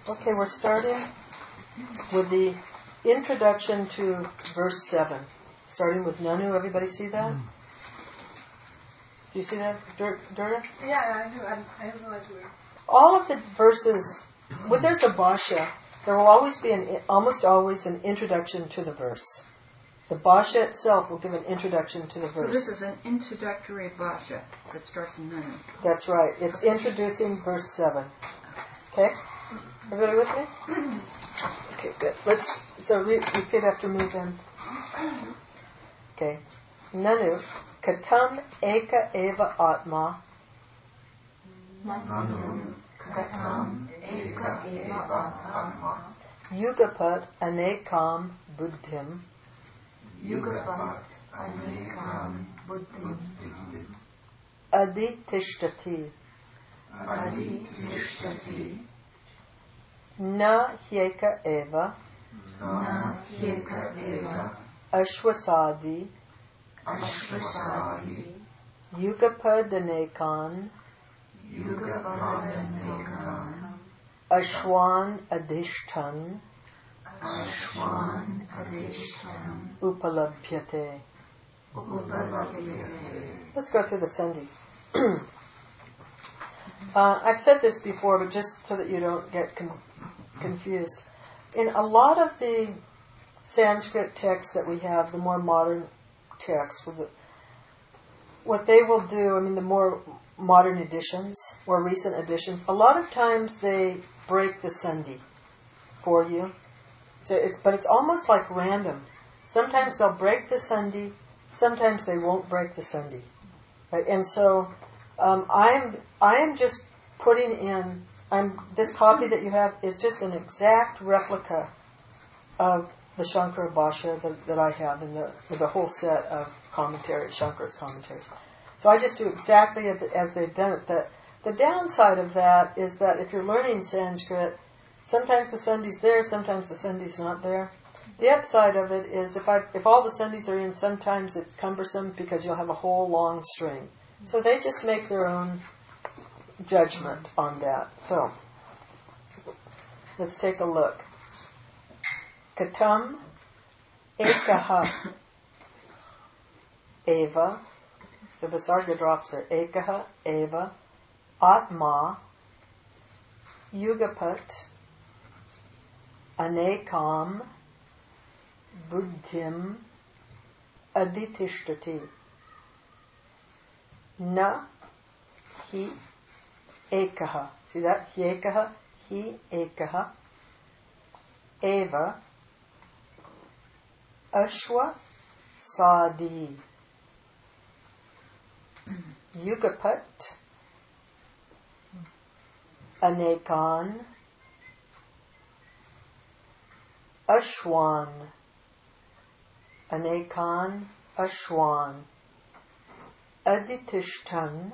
Okay, we're starting with the introduction to verse 7. Starting with Nanu. Everybody see that? Do you see that, Durga? Yeah, I do. I have no idea. All of the verses, when there's a bhashya, there will always be almost always an introduction to the verse. The bhashya itself will give an introduction to the verse. So this is an introductory bhashya that starts in Nanu. That's right. It's introducing verse 7. Okay? Everybody with me? Okay, good. Repeat after me then. Okay. Nanu katam eka eva atma. Nanu katam eka eva atma. Yugapat anekam buddhim. Yugapat anekam buddhim. Aditishtati. Aditishtati. Na hyeka eva. Na hyeka eva. Ashwasadi. Ashwasadi. Yugapadanekam. Yugapadanekam. Ashwan adhishtan. Ashwan adhishtan. Upalabhyate. Upalabhyate. Let's go through the sandhi. I've said this before, but just so that you don't get confused. In a lot of the Sanskrit texts that we have, the more modern texts, what they will do, the more modern editions, more recent editions, a lot of times they break the sandhi for you. But it's almost like random. Sometimes they'll break the sandhi, sometimes they won't break the sandhi. Right? And so I am just putting in. This copy that you have is just an exact replica of the Shankara Bhashya that I have with the whole set of commentaries, Shankara's commentaries. So I just do exactly as they've done it. The downside of that is that if you're learning Sanskrit, sometimes the sandhi's there, sometimes the sandhi's not there. The upside of it is if all the sandhis are in, sometimes it's cumbersome because you'll have a whole long string. So they just make their own judgment on that. So, let's take a look. Katam ekaha eva. The Visarga drops there. Ekaha eva atma yugapat anekam buddhim aditishtati. Na hi ekaha. See that? Hi ekaha. Eva ashwa sadi. Yugapat anekan ashwan. Anekan ashwan. Aditishtan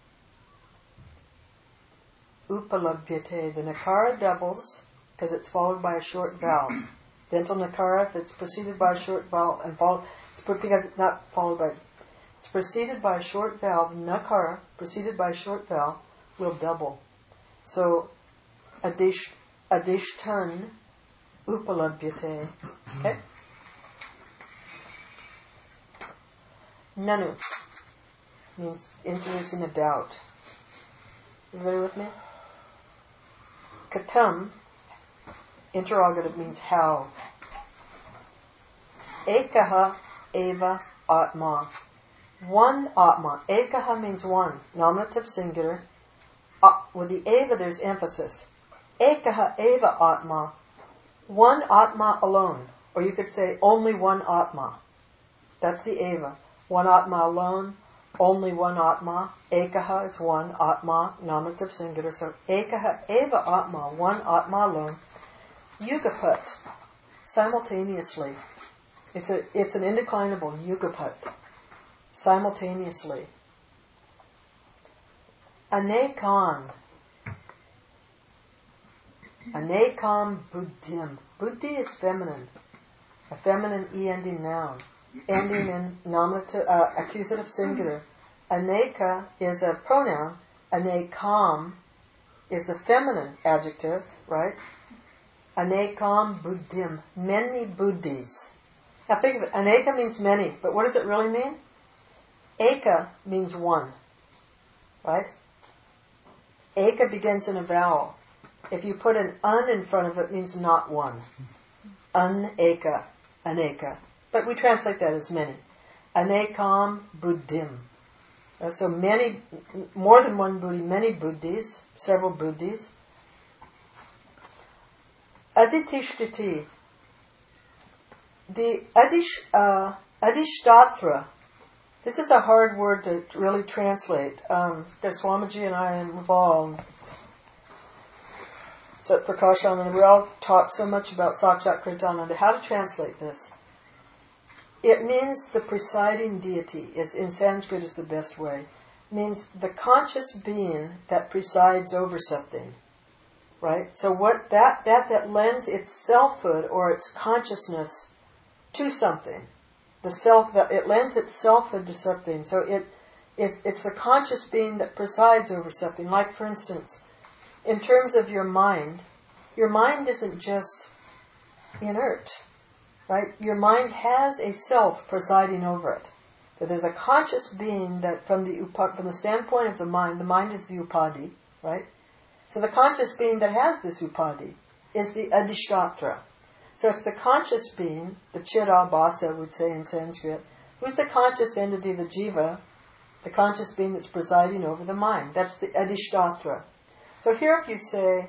upalabhyate. The nakara doubles because it's followed by a short vowel. Dental nakara, if it's preceded by a short vowel and because it's not followed by, it's preceded by a short vowel. Nakara preceded by a short vowel will double. So adishtan upalabhyate. Okay. Nanu means introducing a doubt. Everybody with me? Katam, interrogative, means how. Ekaha eva atma. One atma. Ekaha means one. Nominative singular. With the eva there's emphasis. Ekaha eva atma. One atma alone. Or you could say only one atma. That's the eva. One atma alone. Only one atma. Ekaha is one. Atma, nominative singular. So ekaha eva atma. One atma alone. Yugapat. Simultaneously. It's an indeclinable yugapat. Simultaneously. Anekan. Anekam buddhim. Buddhi is feminine. A feminine e-ending noun. Ending in nominative, accusative singular. Aneka is a pronoun. Anekam is the feminine adjective, right? Anekam buddhim, many buddhis. Now think of it, aneka means many, but what does it really mean? Eka means one, right? Eka begins in a vowel. If you put an un in front of it, it means not one. Aneka, aneka. But we translate that as many. Anekam buddhim. So many, more than one buddhi, many buddhis, several buddhis. Aditishtiti. The adishtatra. This is a hard word to really translate. Swamiji and I and Raval, Sat Prakashananda, we all talk so much about Sakshat Kritananda. How to translate this? It means the presiding deity. Is in Sanskrit is the best way. It means the conscious being that presides over something. Right? So what that lends its selfhood or its consciousness to something. It lends its selfhood to something. So it's the conscious being that presides over something. Like, for instance, in terms of your mind isn't just inert, right? Your mind has a self presiding over it. So there's a conscious being that, from the standpoint of the mind is the upadhi, right? So the conscious being that has this upadhi is the adhishtatra. So it's the conscious being, the chirabhasa would say in Sanskrit, who's the conscious entity, the jiva, the conscious being that's presiding over the mind. That's the adhishtatra. So here if you say,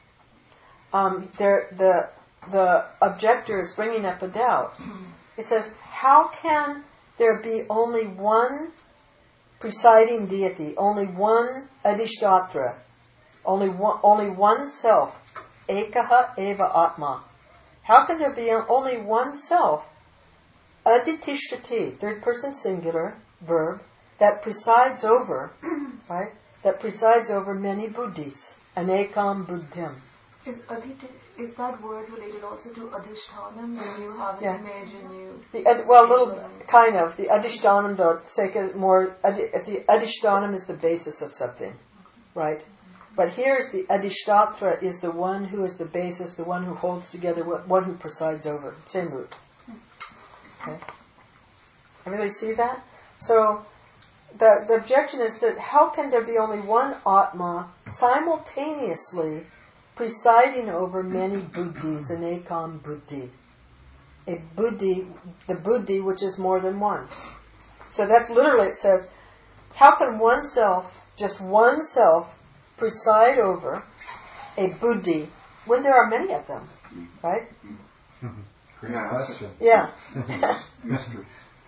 the objector is bringing up a doubt. It says, how can there be only one presiding deity, only one adhishtatra, only one self, ekaha eva atma? How can there be only one self, aditishtati, third person singular, verb, that presides over, right? That presides over many buddhis, anekam buddhim. Is that word related also to adhishthanam, when you have an image and you... The adhishthanam, though, the adhishthanam is the basis of something, right? But here is the adhishtatra is the one who is the basis, the one who holds together, one who presides over. Same root. Okay? Everybody see that? So the objection is that how can there be only one Atma simultaneously presiding over many buddhis, an ekam buddhi? A buddhi, the buddhi which is more than one. So that's literally, it says, how can one self, just one self, preside over a buddhi when there are many of them, right? Great question. Yeah. Mystery.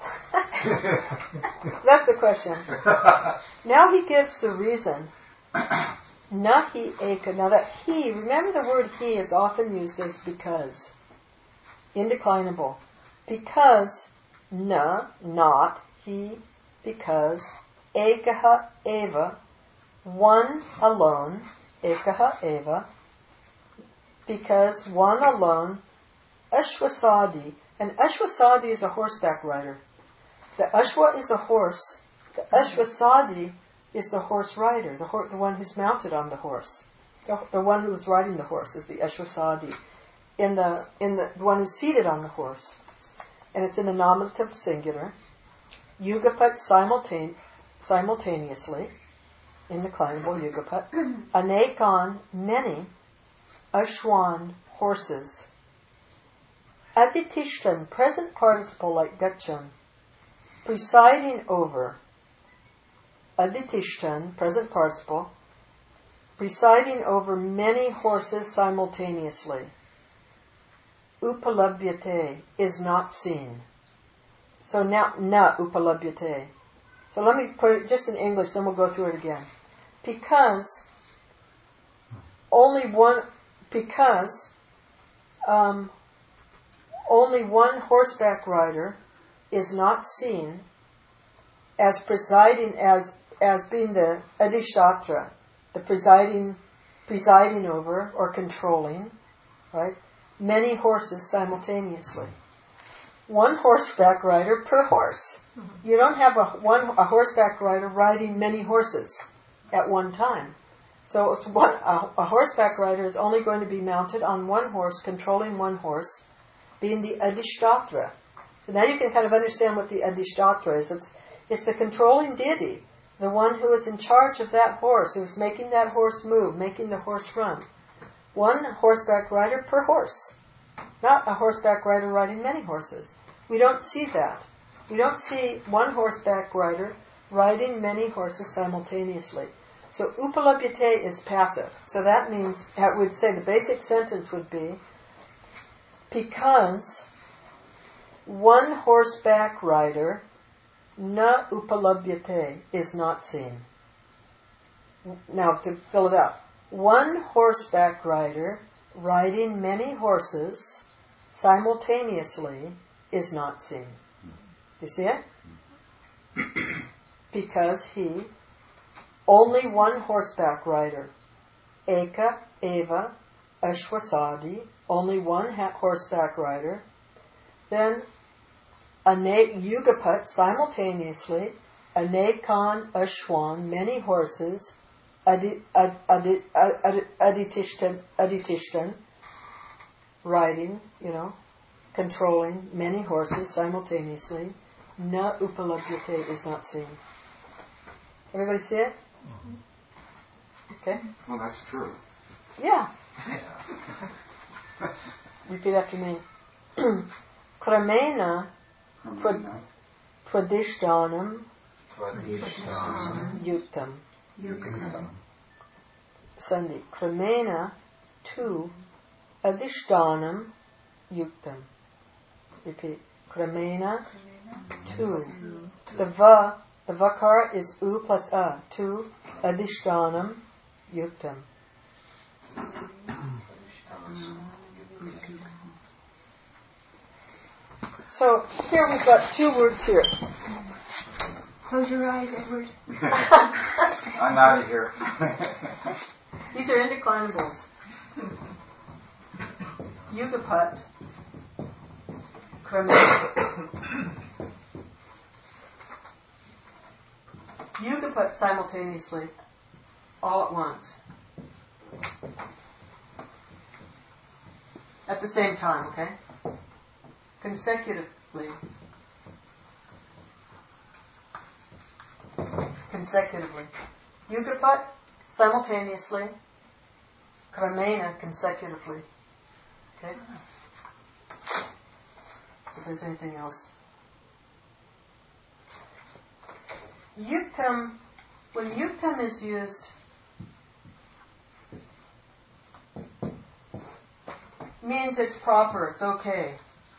That's the question. Now he gives the reason. Nahi eka. Now that he, remember the word he is often used as because. Indeclinable. Because, not, he, because, ekaha eva, one alone, ekaha eva, because one alone, ashwasadi, and ashwasadi is a horseback rider. The ashwa is a horse, the ashwasadi is the horse rider, the one who's mounted on the horse. The one who is riding the horse is the ashwasadi. In the one who's seated on the horse. And it's in the nominative singular. Yugapat simultaneously, indeclinable yugapat. Anekan, many. Ashwan, horses. Aditishtan, present participle like gachan, presiding over. Aditishtan, present participle, presiding over many horses simultaneously. Upalabhyate is not seen. So now, na upalabhyate. So let me put it just in English, then we'll go through it again. Because only one horseback rider is not seen as presiding, as being the adhishtatra, the presiding over or controlling, right? Many horses simultaneously. One horseback rider per horse. Mm-hmm. You don't have a horseback rider riding many horses at one time. So it's a horseback rider is only going to be mounted on one horse, controlling one horse, being the Adhishtatra. So now you can kind of understand what the Adhishtatra is. It's the controlling deity, the one who is in charge of that horse, who's making that horse move, making the horse run. One horseback rider per horse, not a horseback rider riding many horses. We don't see that. We don't see one horseback rider riding many horses simultaneously. So upalabhyate is passive. So that means, I would say the basic sentence would be, because one horseback rider, na upalabhyate, is not seen. Now to fill it out. One horseback rider riding many horses simultaneously is not seen. You see it? Because he, only one horseback rider, eka, eva, ashwasadi, only one horseback rider, then yugapat, simultaneously, anekan, ashwan, many horses, aditishtan, riding, controlling many horses simultaneously, na upalabhyate is not seen. Everybody see it? Okay? Well, that's true. Yeah. Repeat after me. Kramena pradishtanam yuktam. Sandhi. Kramena tu adishtanam yuktam. Repeat. Kramena tu. The vakara is u plus a. Tu adishtanam yuktam. So here we've got two words here. Close your eyes, Edward. I'm out of here. These are indeclinables. Yugapat, Kramena. Yugapat simultaneously, all at once. At the same time, okay? Consecutively. Yugapat, simultaneously. Kramena, consecutively. Okay? So if there's anything else. Yuktam, when yuktam is used, means it's proper, it's okay.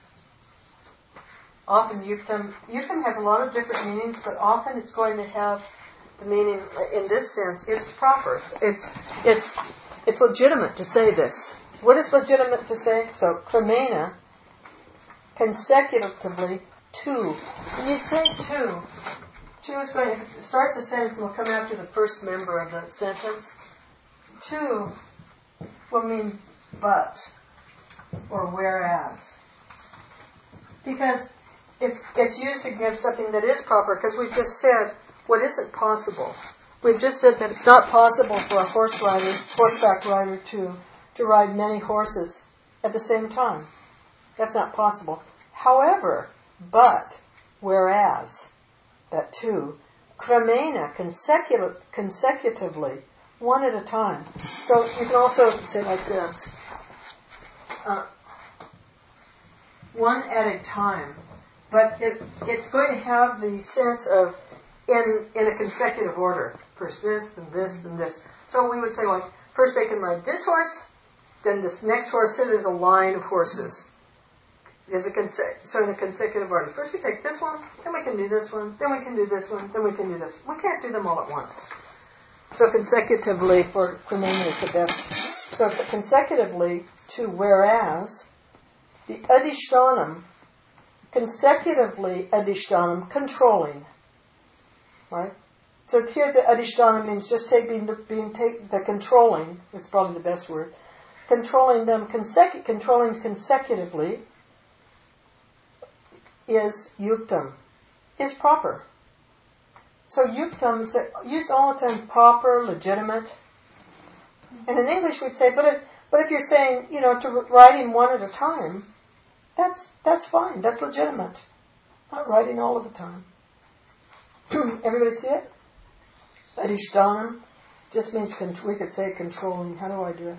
Often yuktam has a lot of different meanings, but often it's going to have the meaning in this sense. It's proper. It's legitimate to say this. What is legitimate to say? So kramena, consecutively, two. When you say two is going. If it starts a sentence, and will come after the first member of the sentence. Two will mean but or whereas, because it's used to give something that is proper. Because we've just said what isn't possible. We've just said that it's not possible for a horseback rider to ride many horses at the same time. That's not possible. However, but, whereas, that two, kramena, consecutively, one at a time. So you can also say like this, one at a time. But it's going to have the sense of in a consecutive order. First this, then this, then this. So we would say, like, first they can ride this horse, then this next horse, so there's a line of horses. So in a consecutive order. First we take this one, then we can do this one, then we can do this one, then we can do this. We can't do them all at once. So consecutively for kramena is the best. So consecutively to whereas, the adishtanam, consecutively adishtanam, controlling. Right? So here the adishtanam means just the controlling, is probably the best word. Controlling them controlling consecutively is yuktam, is proper. So yuktam is used all the time, proper, legitimate. And in English we'd say, but if you're saying, to writing one at a time, that's fine. That's legitimate. Not writing all of the time. Everybody see it? Adhishtanam just means, we could say controlling. How do I do it?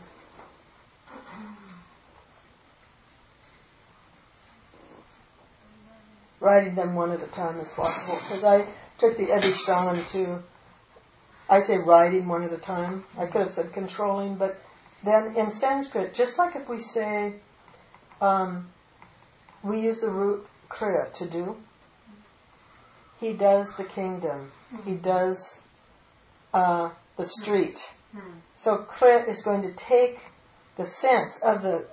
Writing them one at a time as possible. Because I took the Adhishtanam to, I say writing one at a time. I could have said controlling, but then in Sanskrit, just like if we say, we use the root kriya, to do. He does the kingdom. He does the street. So kriya is going to take the sense of the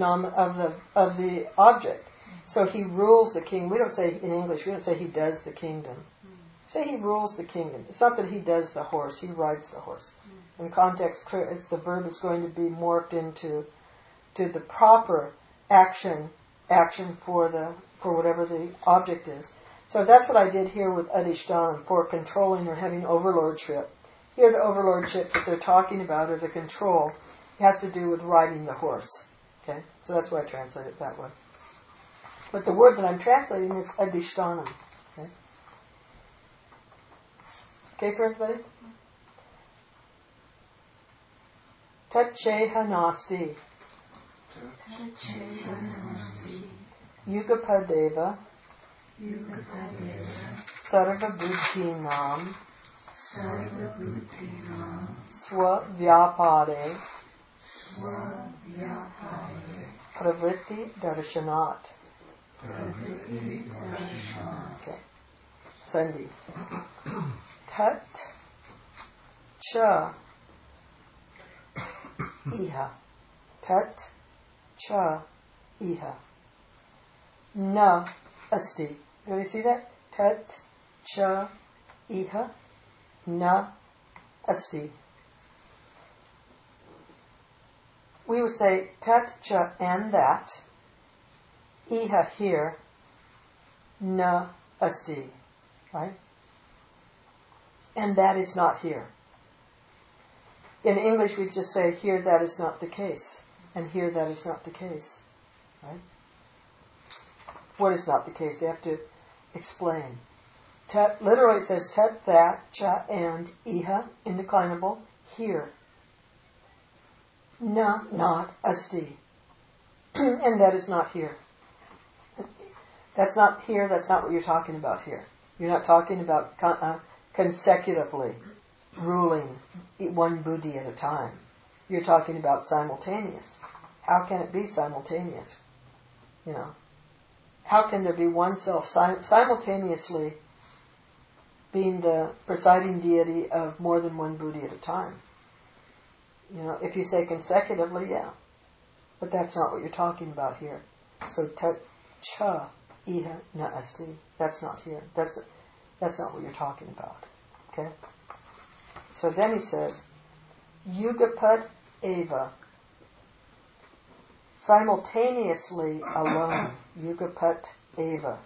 object. So he rules the kingdom. We don't say in English, we don't say he does the kingdom. Say he rules the kingdom. It's not that he does the horse, he rides the horse. In context, the verb is going to be morphed into the proper action for whatever the object is. So that's what I did here with Adhishtanam, for controlling or having overlordship. Here the overlordship that they're talking about, or the control, has to do with riding the horse. Okay? So that's why I translate it that way. But the word that I'm translating is Adhishtanam. Okay? Okay for everybody? Tatcheha nasti. Yugapadeva. Sarva buddhinam. Swavyapade. Pravritti darshanat. Okay. Sandhi. Tat cha iha. Tat cha iha. Na asti. Do you see that? Tat cha iha. Na asti. We would say tat cha and that. Iha here. Na asti. Right? And that is not here. In English we just say here that is not the case. And here that is not the case. Right? What is not the case? They have to explain. Tat, literally it says tat, that, cha, and, iha, indeclinable, here. Na, not, asti. And that is not here. That's not here, that's not what you're talking about here. You're not talking about consecutively ruling one buddhi at a time. You're talking about simultaneous. How can it be simultaneous? How can there be one self simultaneously being the presiding deity of more than one buddhi at a time? If you say consecutively, yeah. But that's not what you're talking about here. So tat cha iha na asti. That's not here. That's not what you're talking about. Okay? So then he says, Yugapat eva. Simultaneously alone. Yugapat eva.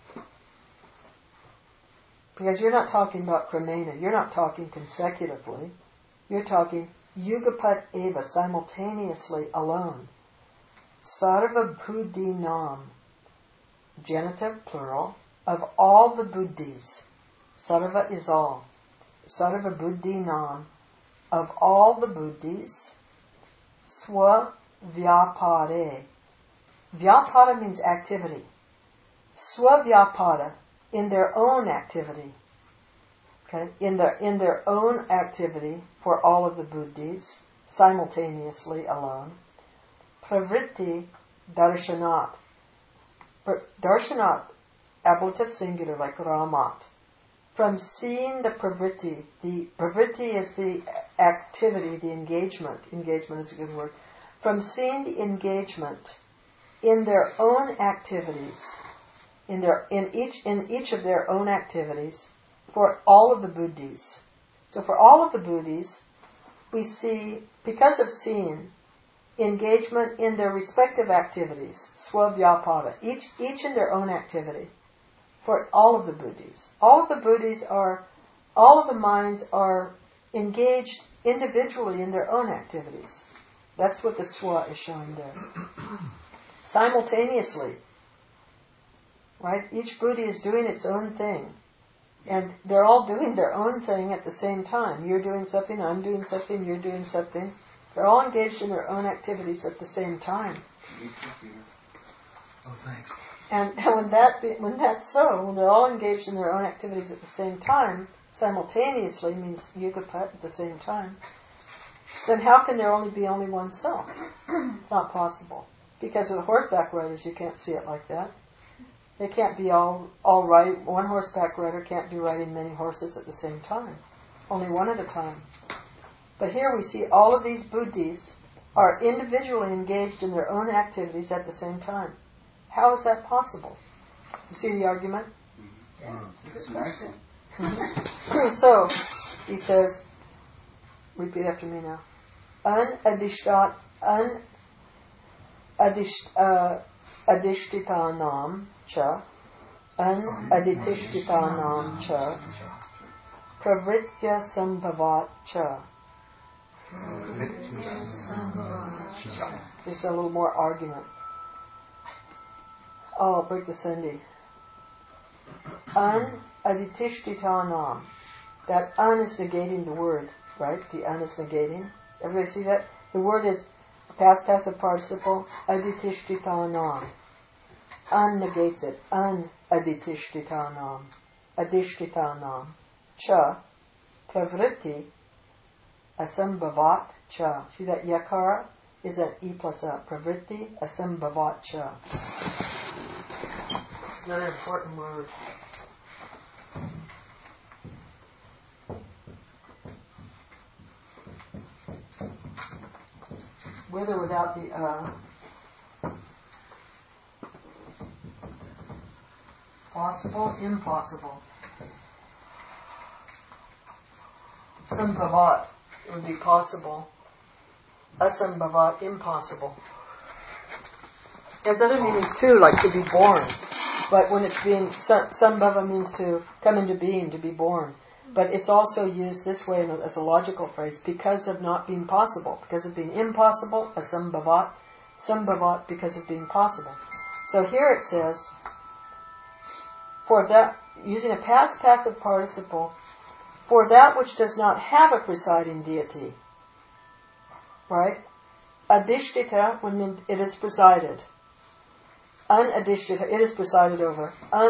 Because you're not talking about kramena. You're not talking consecutively. You're talking Yugapat eva. Simultaneously alone. Sarva buddhinam. Genitive plural. Of all the buddhis. Sarva is all. Sarva buddhinam. Of all the buddhis. Swa vyapare. Vyapada means activity. Swavyapada, in their own activity. Okay? In their own activity for all of the buddhis, simultaneously alone. Pravritti darshanat. Darshanat, ablative singular like ramat. From seeing the pravritti is the activity, the engagement. Engagement is a good word. From seeing the engagement in their own activities, in each of their own activities, for all of the buddhis. So for all of the buddhis, we see, because of seeing, engagement in their respective activities, swavyapada, each in their own activity, for all of the buddhis. All of the buddhis all of the minds are engaged individually in their own activities. That's what the swa is showing there. Simultaneously. Right? Each Buddhi is doing its own thing. And they're all doing their own thing at the same time. You're doing something, I'm doing something, you're doing something. They're all engaged in their own activities at the same time. Oh, thanks. And when that's so, when they're all engaged in their own activities at the same time, simultaneously means yugapat at the same time, then how can there only be one self? It's not possible. Because with horseback riders, you can't see it like that. They can't be all right. One horseback rider can't be riding many horses at the same time. Only one at a time. But here we see all of these buddhis are individually engaged in their own activities at the same time. How is that possible? You see the argument? It's a nice one. So, he says, repeat after me now. Adishtitanam cha, aditishtitanam cha, pravritya sambhavat cha. Just a little more argument. Oh, I'll break the sandhi. Aditishtitanam. That an is negating the word, right? The an is negating. Everybody see that? The word is past passive participle, aditishtitanam. An negates it. An aditishtitanam. Adishtitanam. Cha. Pravritti. Asambhavat cha. See that yakara is an E plus A. Pravritti asambhavat cha. It's another important word. With or without the possible, impossible. Sambhavat would be possible. Asambhavat, impossible. There's other meanings too, like to be born. But when it's being, sambhava means to come into being, to be born. But it's also used this way as a logical phrase, because of not being possible, because of being impossible, asambhavat, sambhavat, because of being possible. So here it says, for that, using a past passive participle, for that which does not have a presiding deity, right? Adishtita would mean it is presided. Unadishtita, it is presided over.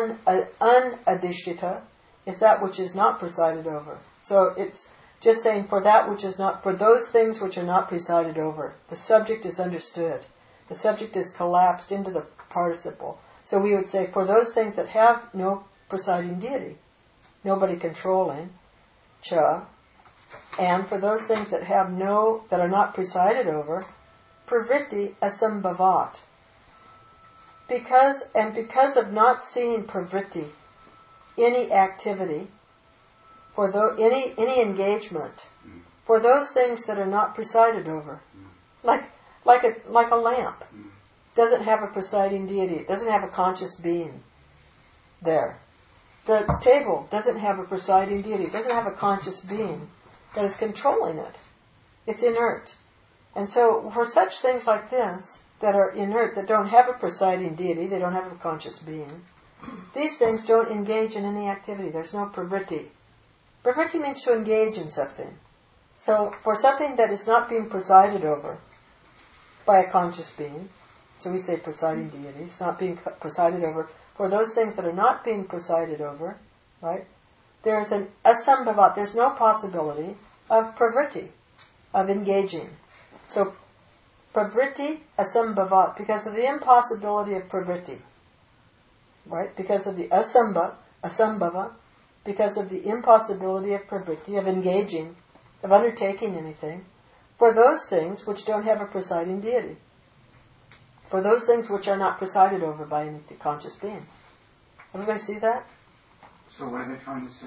Unadishtita is that which is not presided over. So it's just saying for that which is not, for those things which are not presided over. The subject is understood. The subject is collapsed into the participle. So we would say for those things that have no presiding deity, nobody controlling, cha, and for those things that have that are not presided over, pravritti asambhavat. Because of not seeing pravritti, any activity, for any engagement, for those things that are not presided over, like a lamp, doesn't have a presiding deity, it doesn't have a conscious being there. The table doesn't have a presiding deity, it doesn't have a conscious being that is controlling it. It's inert. And so for such things like this, that are inert, that don't have a presiding deity, they don't have a conscious being, these things don't engage in any activity. There's no pravritti. Pravritti means to engage in something. So for something that is not being presided over by a conscious being, so we say presiding deity, it's not being presided over, for those things that are not being presided over, right, there's an asambhavat, there's no possibility of pravritti, of engaging. So pravritti asambhavat, because of the impossibility of pravritti, right? Because of the asambhava, because of the impossibility of pravritti, of engaging, of undertaking anything, for those things which don't have a presiding deity, for those things which are not presided over by any conscious being. Everybody see that? So what are they trying to say?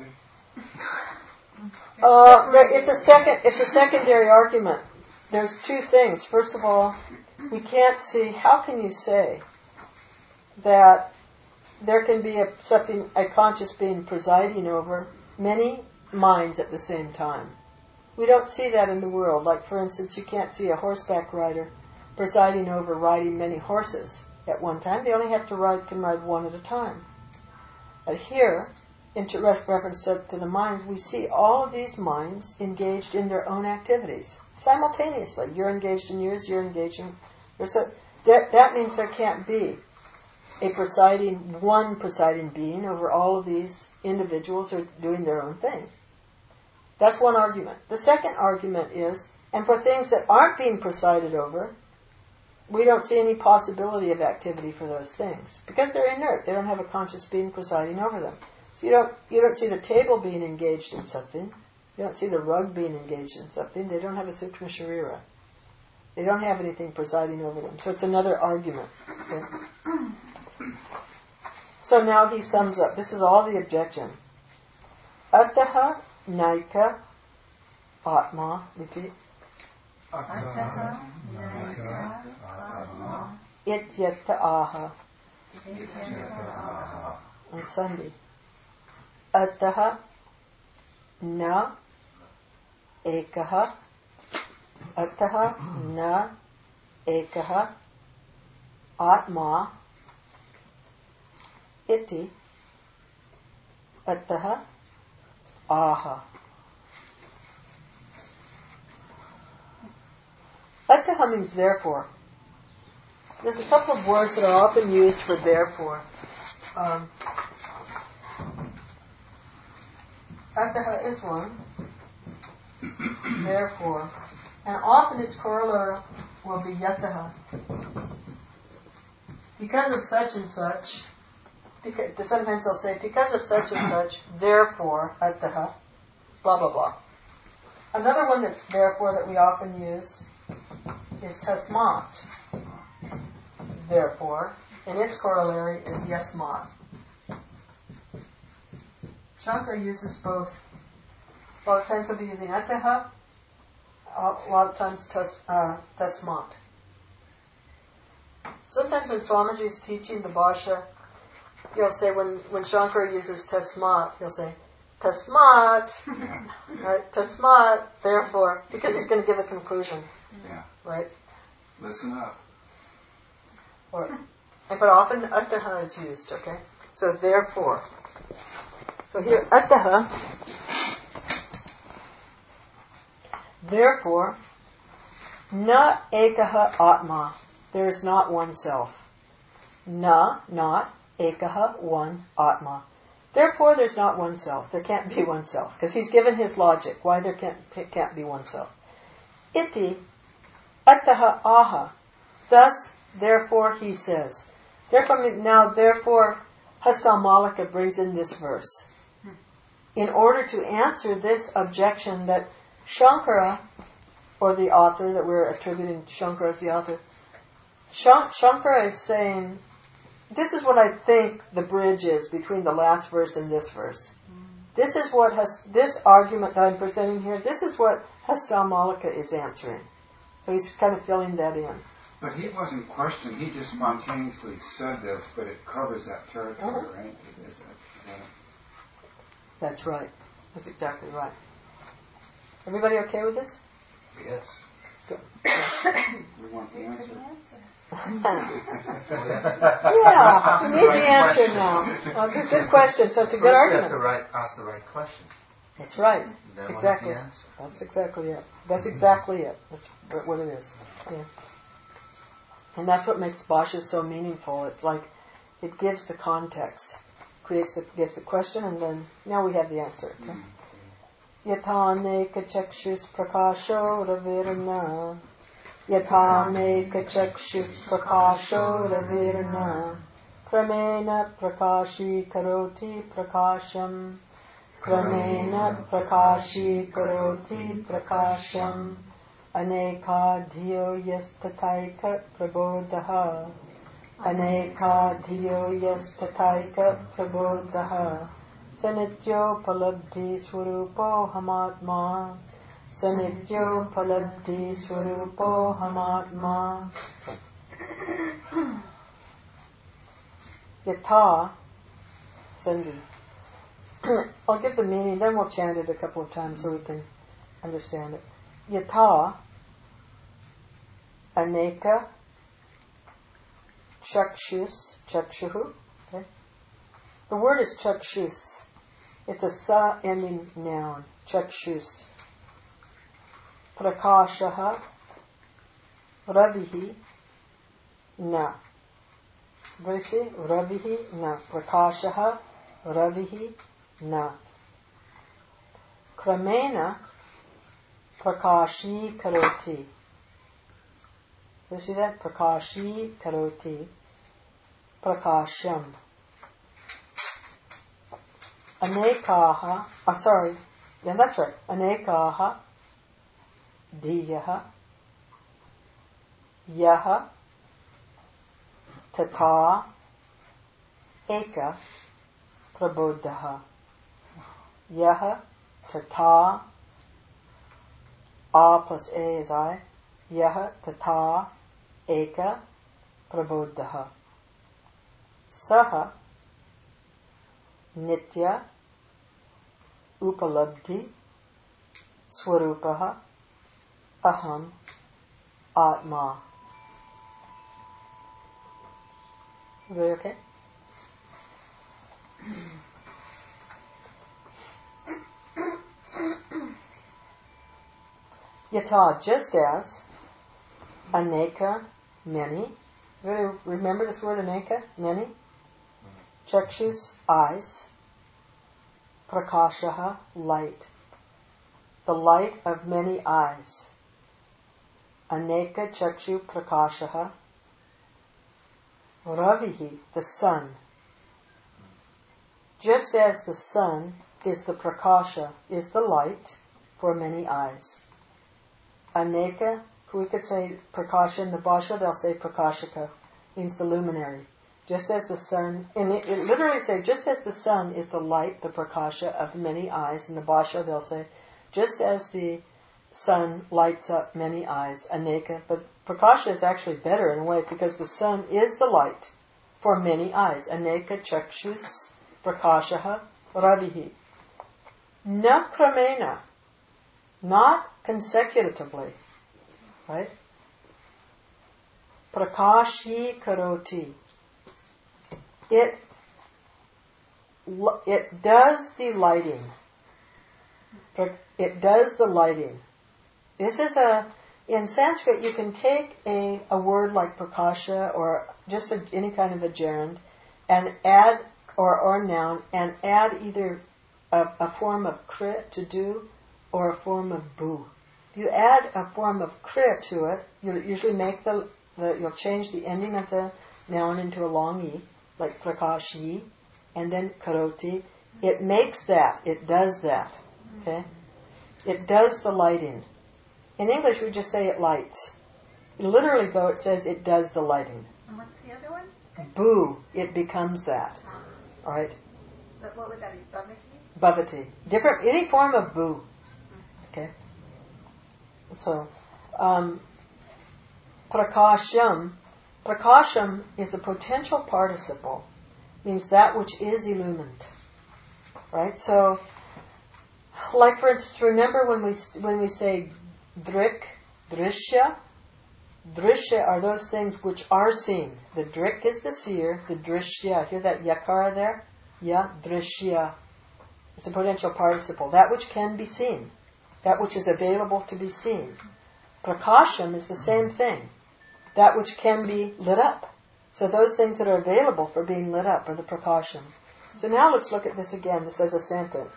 It's a secondary argument. There's two things. First of all, we can't see, how can you say that there can be a conscious being presiding over many minds at the same time? We don't see that in the world. Like, for instance, you can't see a horseback rider presiding over riding many horses at one time. They only have to can ride one at a time. But here, in reference to the minds, we see all of these minds engaged in their own activities simultaneously. You're engaged in yours, you're engaged in yours. So that means there can't be one presiding being over all of these individuals who are doing their own thing. That's one argument. The second argument is, and for things that aren't being presided over, we don't see any possibility of activity for those things because they're inert. They don't have a conscious being presiding over them. So you don't see the table being engaged in something. You don't see the rug being engaged in something. They don't have a Sukshma Sharira. They don't have anything presiding over them. So it's another argument. Okay? So now he sums up. This is all the objection. Ataha naika atma. Repeat. Ataha naika atma Ityata aha. On Sunday. Ataha na ekaha. Ataha na ekaha atma iti ataha aha. Ataha means therefore. There's a couple of words that are often used for therefore. Ataha is one. Therefore. And often its corollary will be yataha. Because of such and such, sometimes they'll say, because of such and such, therefore, ataha, blah, blah, blah. Another one that's therefore that we often use is tasmat. Therefore, and its corollary is yasmat. Shankara uses both. A lot of times he'll be using ataha, a lot of times tasmat. Sometimes when Swamiji is teaching the Bhashya, he'll say, when Shankara uses tasmat, he'll say, tasmat, right? Tasmat, therefore, because he's going to give a conclusion. Yeah. Right? Listen up. But often ataha is used, okay? So therefore. So here, ataha, therefore, na ekaha atma. There is not one self. Na, not, ekaha, one, atma. Therefore, there's not one self. There can't be one self. Because he's given his logic why there can't be one self. Iti, ataha aha. Thus, therefore, he says. Therefore, Hastamalika brings in this verse. In order to answer this objection that Shankara, or the author, that we're attributing to Shankara as the author, Shankara is saying, this is what I think the bridge is between the last verse and this verse. This is what this argument that I'm presenting here, this is what Hastamalika is answering. So he's kind of filling that in. But he wasn't questioned. He just spontaneously said this, but it covers that territory, right? Is that it? That's right. That's exactly right. Everybody okay with this? Yes. Good. We want the answer. Yeah, we need the answer now. It's a good question, so it's a good argument. We have to ask the right question. That's right. Then Exactly. we'll have the answer. That's exactly it. That's exactly it. That's what it is. Yeah. And that's what makes Bhashya so meaningful. It's like it gives the context, gives the question, and then now we have the answer. Okay? Yathane kachakshus prakasho ravirna. Yathane kachakshus prakasho ravirna. Pramena prakashi karoti prakasham. Pramena prakashi karoti prakasham. Aneka dhiyo yastataika prabodaha. Aneka dhiyo yastataika prabodaha. Sanityo palabdhi swarupo hamatma. Sanityo palabdhi swarupo hamatma. Yatha, Sandhi. I'll give the meaning, then we'll chant it a couple of times so we can understand it. Yata aneka chakshuhu. Okay? The word is chakshus. It's a sa ending noun. Chakshus. Prakashaha ravihi na. Everybody see? Ravihi na. Prakashaha ravihi na. Kramena prakashi karoti. You see that? Prakashi karoti. Prakasham. Anekaha. Yeah, that's right. Anekaha. Diyaha. Yaha. Tata. Eka. Prabodhaha. Yaha. Tata. A plus A is I. Yaha. Tata. Eka. Prabodhaha. Saha. Nitya. Upalabdhi. Swarupaha. Aham. Atma. Very okay? Yata, just as, aneka, many. Remember this word aneka, many? Chakshus, eyes. Prakashaha, light. The light of many eyes. Aneka chakshu prakashaha. Ravihi, the sun. Just as the sun is the prakasha, is the light for many eyes. Aneka, we could say prakasha in the Bhasha, they'll say prakashaka, means the luminary. Just as the sun, and it literally say, just as the sun is the light, the prakasha of many eyes. In the Bhasha they'll say, just as the sun lights up many eyes, aneka. But prakasha is actually better in a way because the sun is the light for many eyes. Aneka chakshus prakashaha ravihi. Na kramena, not consecutively, right? Prakashi karoti. It does the lighting. It does the lighting. This is in Sanskrit you can take a word like prakasha or just any kind of a gerund and add, or a noun, and add either a form of krit to do or a form of bu. If you add a form of krit to it, you'll usually make you'll change the ending of the noun into a long e, like prakashi, and then karoti. It makes that. It does that. Okay? It does the lighting. In English, we just say it lights. Literally, though, it says it does the lighting. And what's the other one? Boo, it becomes that. All right? But what would that be? Bhavati? Bhavati. Different, any form of boo. Okay? So, prakasham. Prakasham is a potential participle. Means that which is illumined. Right? So, like for instance, remember when we say drik, drishya? Drishya are those things which are seen. The drik is the seer, the drishya. Hear that yakara there? Ya, drishya. It's a potential participle. That which can be seen. That which is available to be seen. Prakasham is the same thing. That which can be lit up. So those things that are available for being lit up are the prakasham. So now let's look at this again. This as a sentence.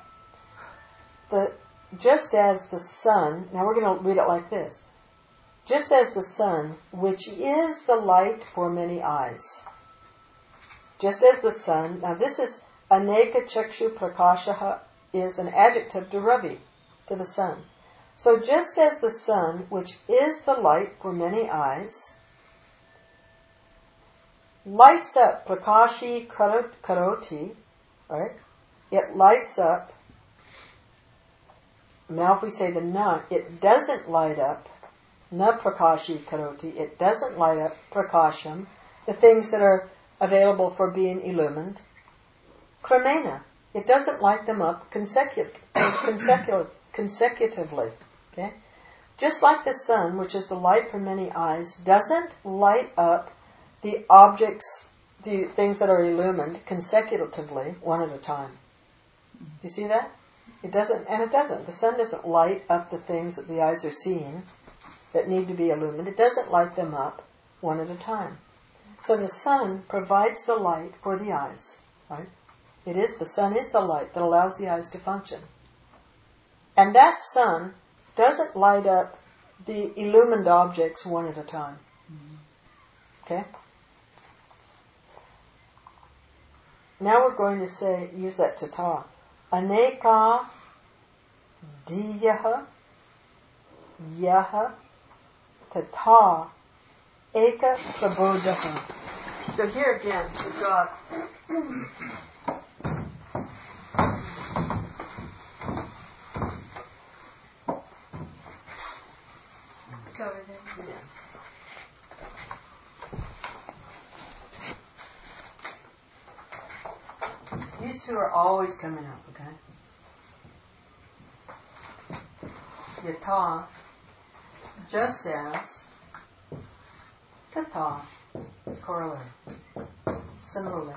Just as the sun, now we're going to read it like this. Just as the sun, which is the light for many eyes. Just as the sun, now this is aneka chakshu prakashaha, is an adjective to Ravi, to the sun. So just as the sun, which is the light for many eyes, lights up prakashi karoti, right? It lights up. Now if we say the na, it doesn't light up, na prakashi karoti, it doesn't light up prakasham, the things that are available for being illumined. Kramena, it doesn't light them up consecutively. consecutively. Okay? Just like the sun, which is the light for many eyes, doesn't light up the objects, the things that are illumined, consecutively, one at a time. You see that? It doesn't, and it doesn't. The sun doesn't light up the things that the eyes are seeing that need to be illumined. It doesn't light them up one at a time. So the sun provides the light for the eyes, right? The sun is the light that allows the eyes to function. And that sun doesn't light up the illumined objects one at a time. Okay? Now we're going to use that tata. Aneka diyaha yaha tata eka prabodhaha. So here again, we've got these two are always coming up, okay? Yata, just as, tata, is corollary. Similarly.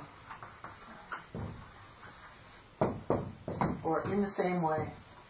Or in the same way.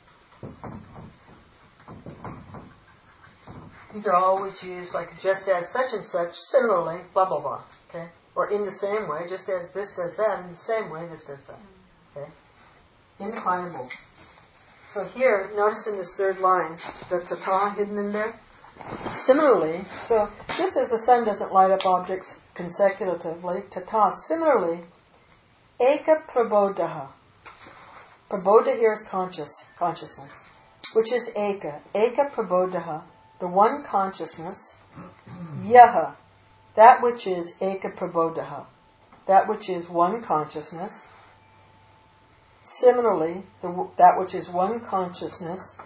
These are always used like just as such and such, similarly, blah, blah, blah. Okay? Or in the same way, just as this does that, in the same way this does that. Okay? Indefinables. So here, notice in this third line, the tata hidden in there. Similarly, so just as the sun doesn't light up objects consecutively, tata, similarly, eka prabodhaha. Prabodha here is consciousness, which is eka. Eka prabodhaha, the one consciousness, yaha, that which is eka prabodhaha, that which is one consciousness. Similarly, that which is one consciousness,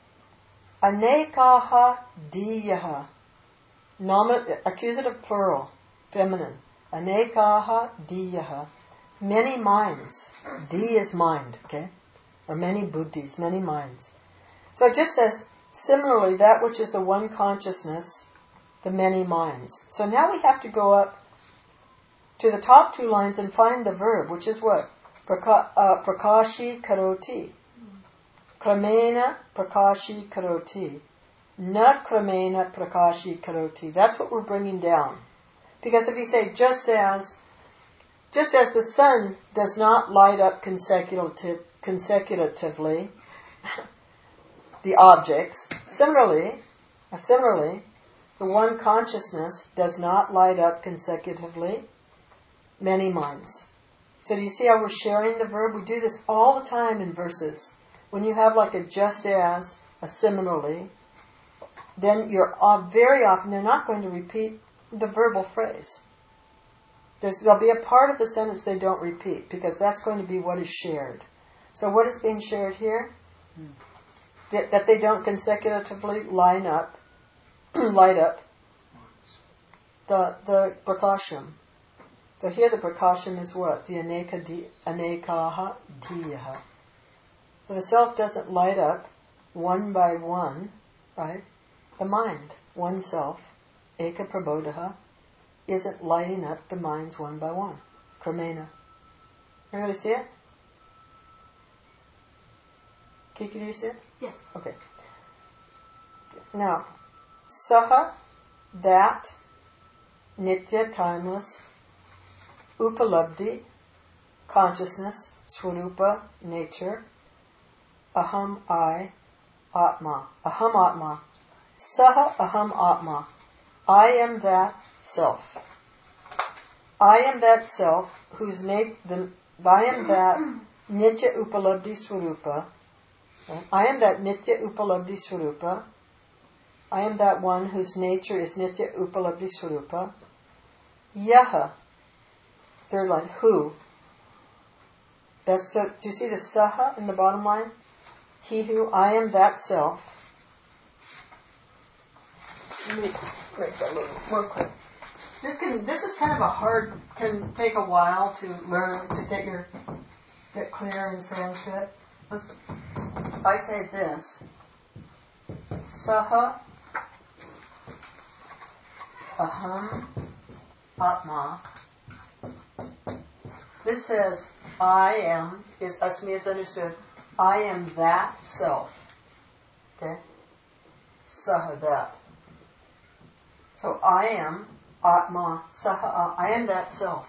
anekaha diyaha, accusative plural, feminine, anekaha diyaha, many minds. Di is mind, okay? Or many buddhis, many minds. So it just says, similarly, that which is the one consciousness, the many minds. So now we have to go up to the top two lines and find the verb, which is what? Prakashi karoti. Kramena prakashi karoti. Na kramena prakashi karoti. That's what we're bringing down. Because if you say, just as the sun does not light up consecutively the objects, similarly, the one consciousness does not light up consecutively many minds. So do you see how we're sharing the verb? We do this all the time in verses. When you have like a just as, a similarly, then very often they're not going to repeat the verbal phrase. There'll be a part of the sentence they don't repeat, because that's going to be what is shared. So what is being shared here? That they don't consecutively light up the prakasham. So here the prakasham is what? The anekaha diyaha. So the self doesn't light up one by one, right? The mind, one self, eka prabodhaha, isn't lighting up the minds one by one. Kramena. Everybody see it? Kiki, do you see it? Yes. Okay. Now, saha, that, nitya, timeless, upalabdhi, consciousness, swarupa, nature, aham, I, atma. Aham atma. Saha aham atma. I am that self. I am that self whose I am that nitya upalabdhi swarupa. I am that nitya upalabdhi swarupa. I am that one whose nature is nitya upalabdhi swarupa. Yaha. Third line, who. Do you see the saha in the bottom line? He who, I am that self. Let me make that a little more clear. This is kind of can take a while to learn, to get clear in Sanskrit. I say this. Saha aham atma. This says, I am, is asmi is understood. I am that self. Okay? Saha, that. So I am atma, saha, I am that self.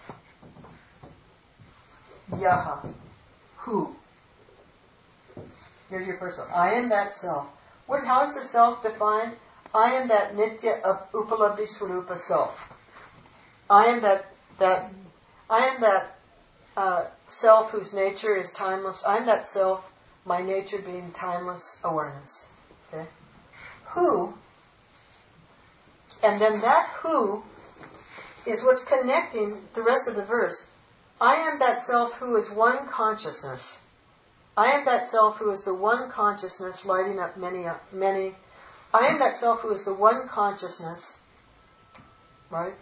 Yaha, who? Here's your first one. I am that self. How is the self defined? I am that nitya upalabdhi swarupa self. I am that self whose nature is timeless. I am that self, my nature being timeless awareness. Okay? Who, and then that who is what's connecting the rest of the verse. I am that self who is one consciousness. I am that self who is the one consciousness lighting up many. I am that self who is the one consciousness, right?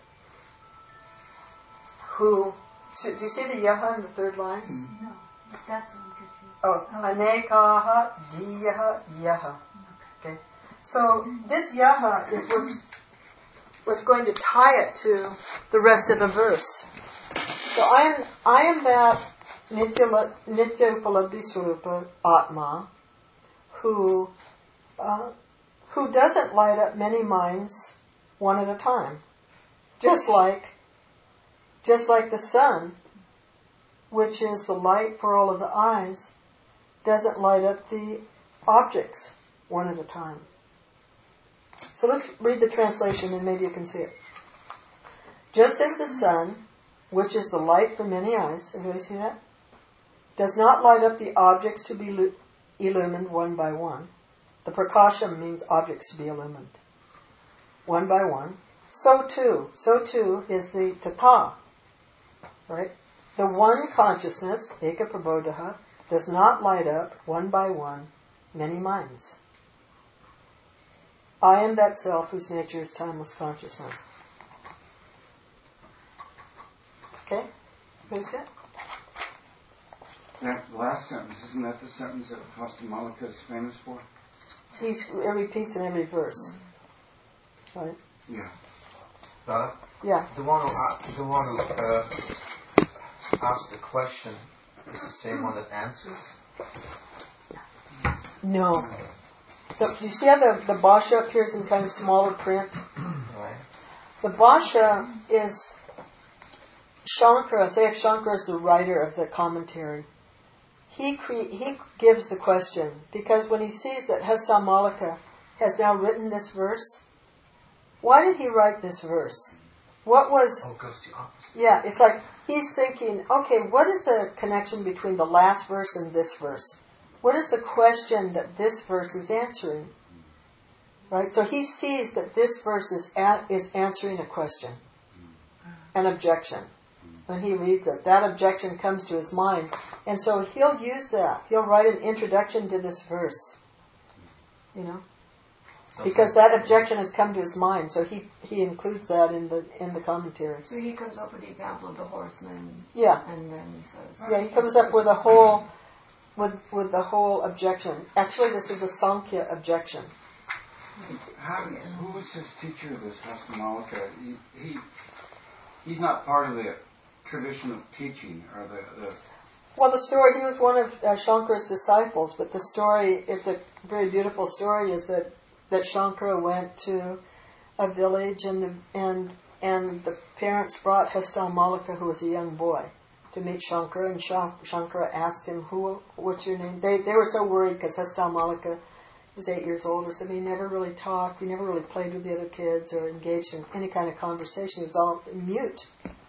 Who, do you see the yaha in the third line? No, that's what I'm confused. Oh, anekaha diyaha yaha. Okay. So this yaha is what's going to tie it to the rest of the verse. So I am that Nitya Upalabdhi Swarupa Atma who doesn't light up many minds one at a time. Just like the sun, which is the light for all of the eyes, doesn't light up the objects one at a time. So let's read the translation and maybe you can see it. Just as the sun, which is the light for many eyes, everybody see that? Does not light up the objects to be illumined one by one. The prakasham means objects to be illumined one by one. So too is the tata, right? The one consciousness, eka prabodha, does not light up one by one many minds. I am that self whose nature is timeless consciousness. Okay? What is it? That last sentence, isn't that the sentence that Hastamalika is famous for? It repeats in every verse. Right? Yeah. Donna? Yeah. The one who asked the question is the same one that answers? No. Do you see how the Bhasha appears in kind of smaller print? Right. The Bhasha is Shankara. Say if Shankara is the writer of the commentary. He gives the question because when he sees that Hastamalika has now written this verse, why did he write this verse? What was... Oh, it goes the opposite. Yeah, it's like he's thinking, okay, what is the connection between the last verse and this verse? What is the question that this verse is answering? Right? So he sees that this verse is answering a question, an objection. When he reads it, that objection comes to his mind. And so he'll use that. He'll write an introduction to this verse. You know? Because that objection has come to his mind. So he includes that in the commentary. So he comes up with the example of the horseman. Yeah. And then he says... Yeah, he comes up with a whole... With the whole objection. Actually, this is a Sankhya objection. Who was his teacher, this Hastamalika? He's not part of the tradition of teaching, or the... Well, the story, he was one of Shankara's disciples, but the story, it's a very beautiful story, is that Shankara went to a village and the parents brought Hastamalika, who was a young boy, to meet Shankara, and Shankara asked him, what's your name? They were so worried because Hastamalika was 8 years old or something. He never really talked, he never really played with the other kids or engaged in any kind of conversation. He was all mute.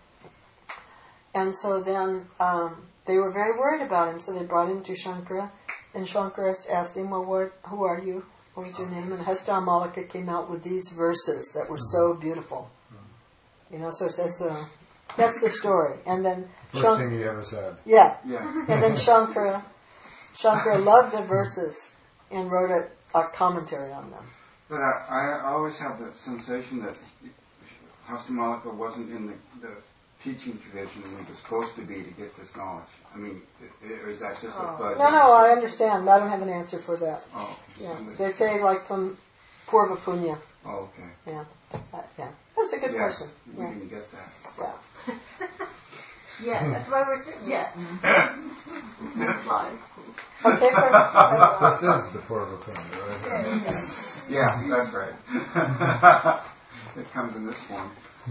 And so then they were very worried about him, so they brought him to Shankara, and Shankara asked him, well, who are you? What was your name? And Hastamalika came out with these verses that were so beautiful. You know, so that's the story. And then First thing he ever said. Yeah. Yeah. And then Shankara loved the verses and wrote a commentary on them. But I always have the sensation that Hastamalika wasn't in the teaching tradition we were supposed to be to get this knowledge? I mean, or is that just a fudge? No, I understand. I don't have an answer for that. Oh, yeah. They say like from Purva Punya. Oh, okay. Yeah. Yeah. That's a good question. We didn't get that. Yeah. Yeah, that's why we're sitting. Yeah. Next slide. Okay. This is the Purva Punya, right? Yeah, that's right. It comes in this form.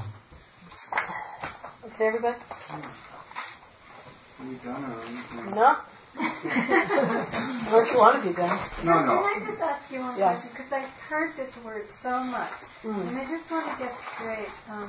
Okay, everybody? Are you done or anything? No. Unless you want to be done. No. Can I just ask you one Yeah. question? Because I've heard this word so much. And I just want to get straight.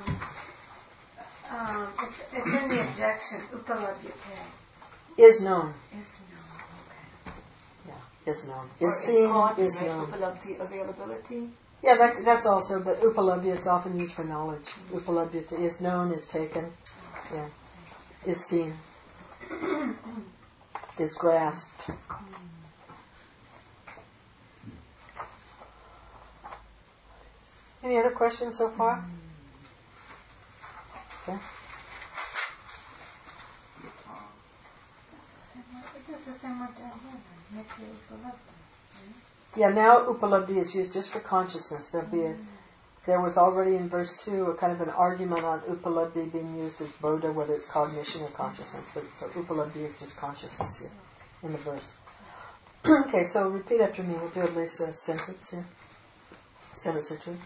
It's in the objection, upalabhyate. Is known. Is known. Okay. Yeah, is known. Or Is seen, God, is right? known. Upalabdhi, availability. Yeah, that's also, but upalabhya, it's often used for knowledge. Upalabhyate is known, is taken, yeah, is seen, is grasped. Any other questions so far? Okay. This is the same word down here. Nitya upalabdhi. Yeah, now upalabdhi is used just for consciousness. There was already in verse 2 a kind of an argument on upalabdhi being used as bodha, whether it's cognition or consciousness. But so upalabdhi is just consciousness here in the verse. Okay, so repeat after me. We'll do at least a sentence here. Sentence or two.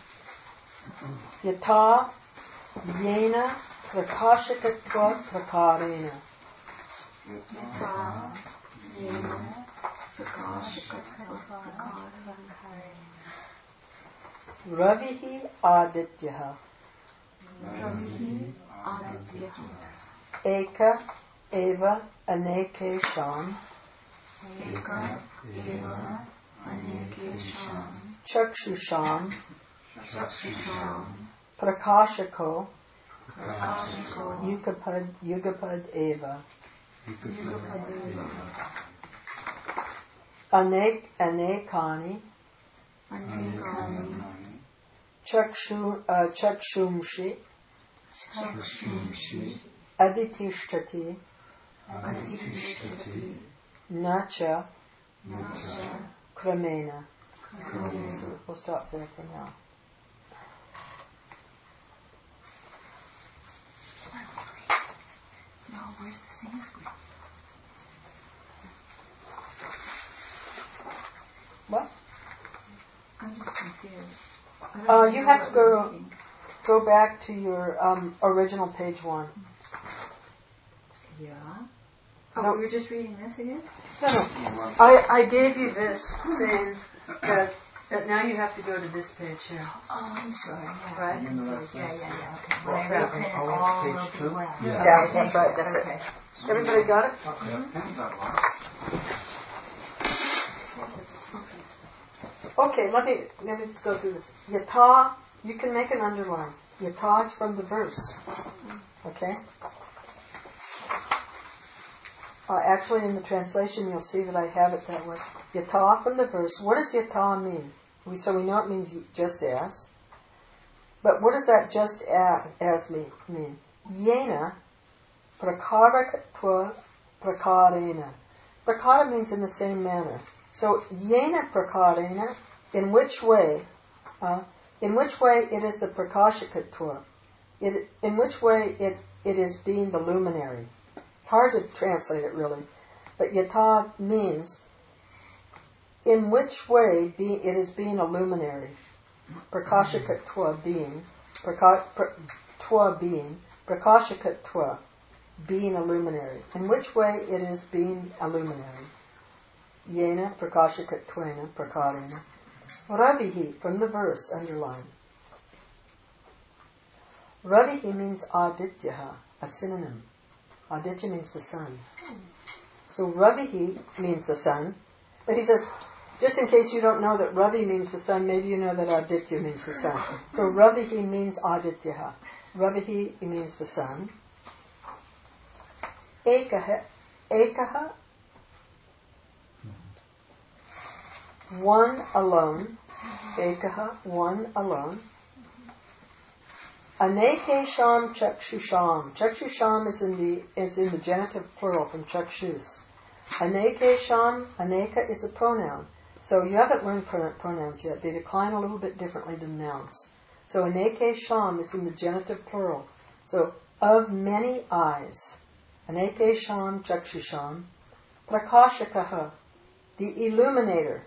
Yata yena prakashakatva prakarena. Yatha yena Ravihi adityaha. Ravihi adityaha. Eka eva anekesham. Eka eva anekesham. Chakshusham. Chakshusham. Prakashako. Prakashako. Yugapad eva. Yugapadeva. Anekani. Anekani. Chakshumshi. Chakshumshi. Aditishtati. Adhishtati. Nacha. Nacha. Kramena. Kramena. So we'll stop there for now. Now, where's the Sanskrit? What? I'm just confused. You have to go back to your original page 1. Yeah. Oh, No. we were just reading this again? No. I gave you this saying that now you have to go to this page here. Oh, I'm sorry. Yeah. Right? Yeah. Okay. Well, When I reopen it, are we all on page will be 2? well. Yeah, that's right. That's Okay. it. Everybody got it? Depends on what. Okay, let me just go through this. Yata, you can make an underline. Yata is from the verse. Okay? Actually, in the translation, you'll see that I have it that way. Yata from the verse. What does yata mean? So we know it means just as. But what does that just as mean? Yena prakarakatva prakarena. Prakara means in the same manner. So yena prakarena, in which way it is the prakashakatva. In which way it is being the luminary. It's hard to translate it really, but yata means in which way it is being a luminary. Prakashakatva being, tva being, prakashakatva being a luminary. In which way it is being a luminary. Yena prakashakatvena prakarena. Ravihi, from the verse, underline. Ravihi means adityaha, a synonym. Aditya means the sun. So Ravihi means the sun. But he says, just in case you don't know that Ravi means the sun, maybe you know that Aditya means the sun. So Ravihi means Adityaha. Ravihi means the sun. Ekaha, one alone. Ekaha, one alone. Anekesham chakshusham. Chakshusham is in the genitive plural from chakshus. Anekesham, aneka is a pronoun. So you haven't learned pronouns yet. They decline a little bit differently than nouns. So anekesham is in the genitive plural. So of many eyes. Anekesham chakshusham. Prakashakaha, the illuminator.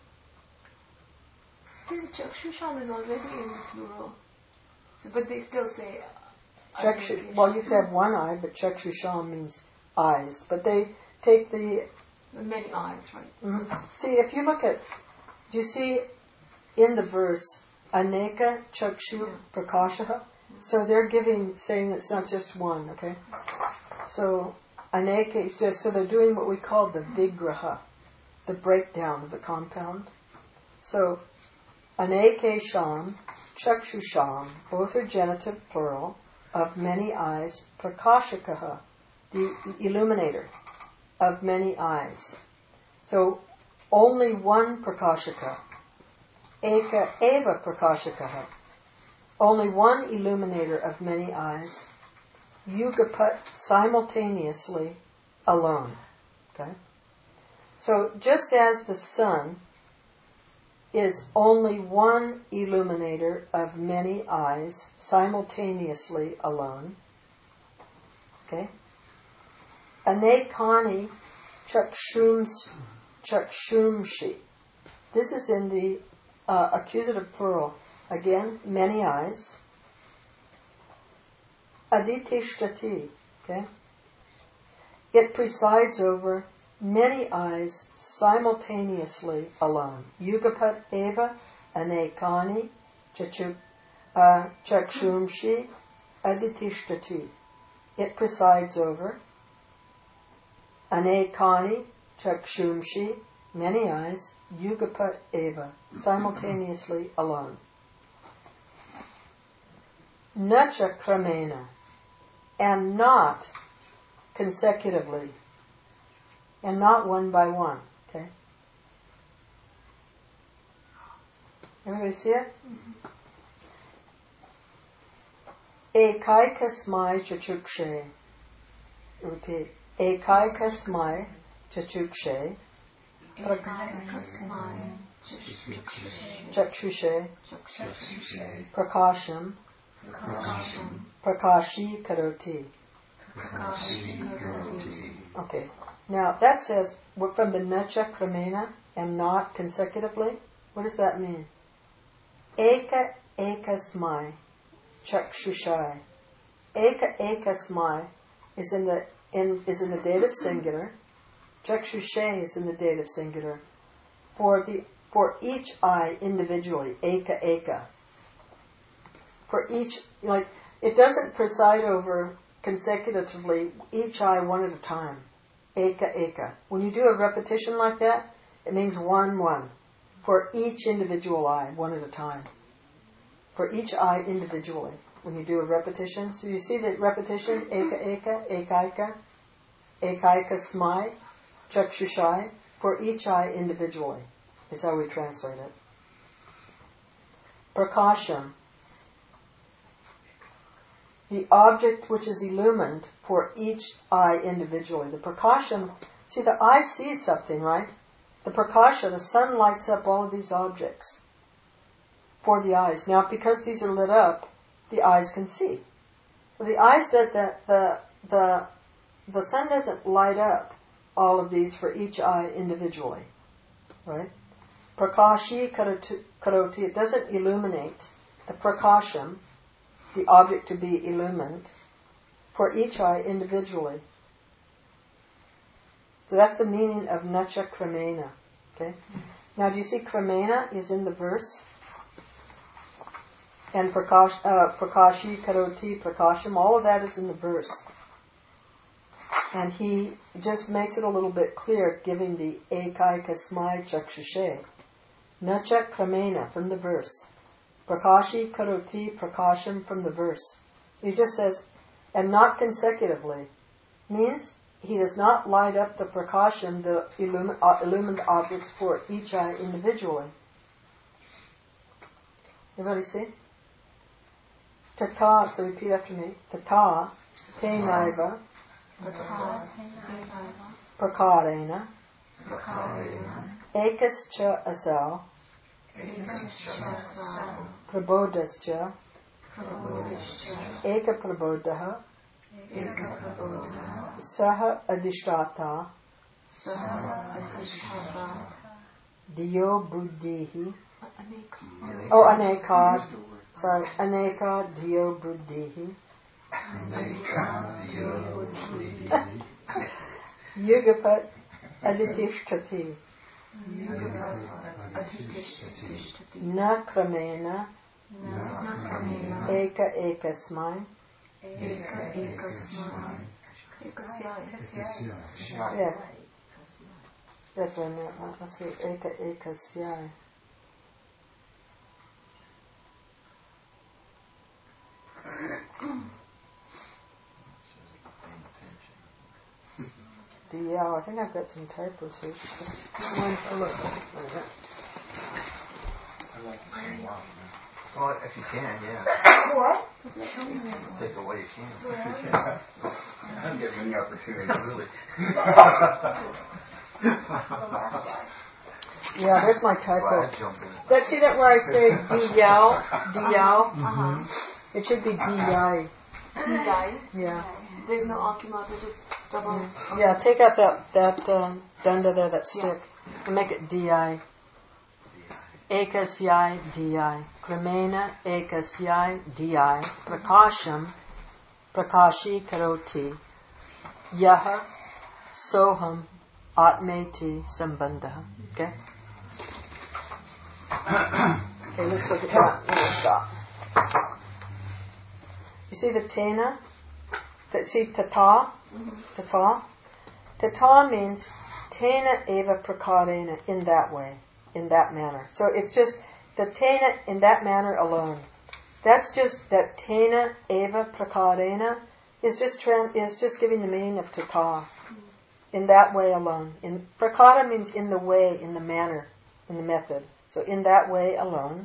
Then Chakshusham is already in the plural. So, but they still say Well, you have to have one eye, but chakshusham means eyes. But they take the... many eyes, right? Mm-hmm. See, if you look at... Do you see in the verse, aneka chakshu prakashaha? So they're saying it's not just one, okay? So, aneka is just... So they're doing what we call the vigraha, the breakdown of the compound. So, anekesham, chakshusham, both are genitive plural, of many eyes, prakashakaha, the illuminator of many eyes. So, only one prakashaka, eka eva prakashakaha, only one illuminator of many eyes, yugapat, simultaneously, alone. Okay? So, just as the sun is only one illuminator of many eyes, simultaneously alone. Okay? Anekani chakshumshi. This is in the accusative plural. Again, many eyes. Aditishtati. Okay? It presides over many eyes simultaneously alone. Yugapat eva anekani chakshumshi aditishtati. It presides over anekani chakshumshi, many eyes, yugapat eva, simultaneously alone. Nacha kramena, and not consecutively, and not one by one. Okay? Everybody see it? Ekaikasmai chachukshe. Repeat. Ekaikasmai chachukshe. Chakshushe. Prakasham. Prakashi karoti. Okay. Now that says we're from the nacha kramena and not consecutively. What does that mean? Eka ekasmai chakshushai. Eka ekasmai is in the dative singular. Chakshushe is in the dative singular. For each eye individually, eka eka. For each, like, it doesn't preside over consecutively each eye one at a time. Eka eka. When you do a repetition like that, it means 1-1. For each individual eye, one at a time. For each eye individually. When you do a repetition. So you see the repetition, eka eka, ekaika, ekaika smai, chakshushai, for each eye individually. Is how we translate it. Prakasham. The object which is illumined for each eye individually. The prakasham, see the eye sees something, right? The prakasha, the sun lights up all of these objects for the eyes. Now because these are lit up, the eyes can see. So the eyes the sun doesn't light up all of these for each eye individually. Right? Prakashi karoti, it doesn't illuminate the prakasham, the object to be illumined, for each eye individually. So that's the meaning of nacha kramena. Okay? Now do you see kramena is in the verse? And prakashi, karoti, prakasham, all of that is in the verse. And he just makes it a little bit clear, giving the ekaika smai chakshushe. Nacha kramena from the verse. Prakashi, karoti, prakasham from the verse. He just says, and not consecutively. Means he does not light up the prakasham, the illumined objects for each eye individually. Everybody see? Tata, so repeat after me. Tata, Tenaiva, Prakarena, Ekascha Asal, Prabodhascha, Eka Prabodhaha, Saha Adhishrata, Diyo Buddhihi, Aneka, Aneka Diyo Buddhihi, Yugapat Adhitishtati, Na Kramena, Eka Ekasmai, yeah, that's what I meant. Let's see, Eka Ekasyai. Yeah, I think I've got some typos here. Look. Well, if you can, yeah. What? Take away you can. I don't get many opportunities. Really. Yeah, there's my So typo. I jump in. Let's see that where I say Diyao. It should be Diyai. DI. Yeah. There's no aftermath, just double. Yeah, take out that dunda there, that stick, and make it Di. Ekasyai Di. Kramena Ekasyai Di. Prakasham Prakashi Karoti. Yaha Soham Atmeti Sambandha. Okay? Okay, let's look at that. Let's stop. You see the tena? See tata? Tata? Tata means tena eva prakarena, in that way, in that manner. So it's just the tena in that manner alone. That's just that tena eva prakarena is just giving the meaning of tata. In that way alone. In prakara means in the way, in the manner, in the method. So in that way alone.